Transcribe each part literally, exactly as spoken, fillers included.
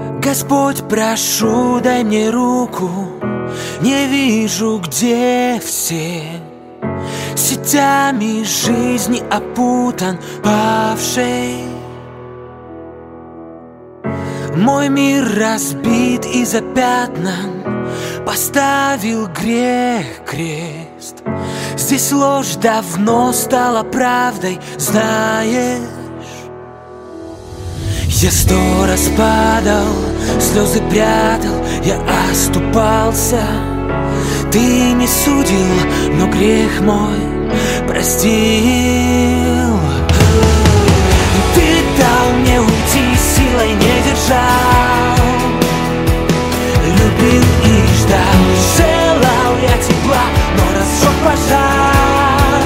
Господь, прошу, дай мне руку, не вижу, где все. Сетями жизни опутан павший. Мой мир разбит и запятнан, поставил грех крест. Здесь ложь давно стала правдой, знаешь. Я сто раз падал, слезы прятал, я оступался. Ты не судил, но грех мой простил. Ты дал мне уйти, силой не держал. Любил и ждал, желал я тепла, но разжег пожар.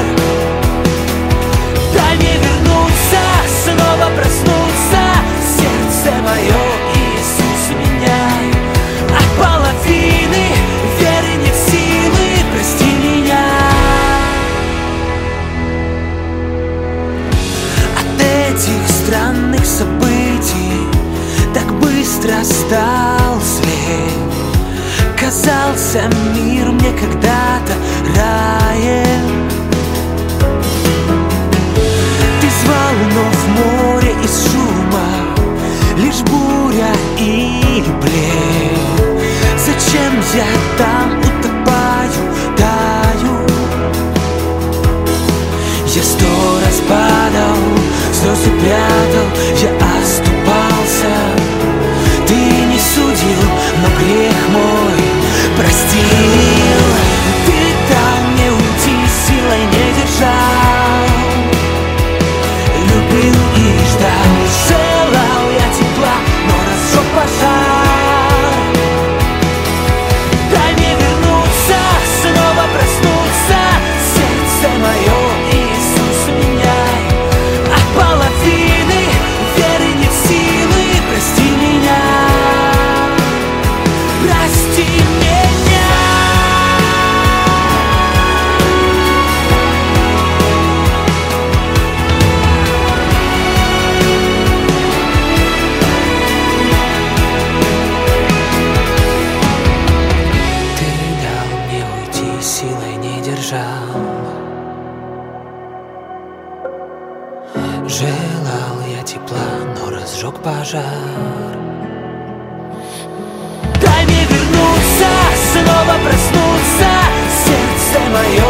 Дай мне вернуться, снова проснуться. Сердце мое, Иисус, меняй. От половины веры нет силы, прости меня. От этих странных событий так быстро стал слеп. Казался мир мне когда-то раем. Ты звал, но в море из шума лишь буря и плен. Зачем я там утопаю, таю? Я сто раз падал, слезы прятал, я оступался. Ты не судил, но грех мой простил. Ты дал мне уйти, силой не держал. Любил и ждал, желал я тепла, но разжег пожар. Дай мне вернуться, снова проснуться. Сердце мое, Иисус, меняй. От половины веры нет силы, прости меня. Прости меня. Ты дал мне уйти, силой не держал. Желал я тепла, но разжег пожар. Дай мне вернуться, снова проснуться. Сердце мое,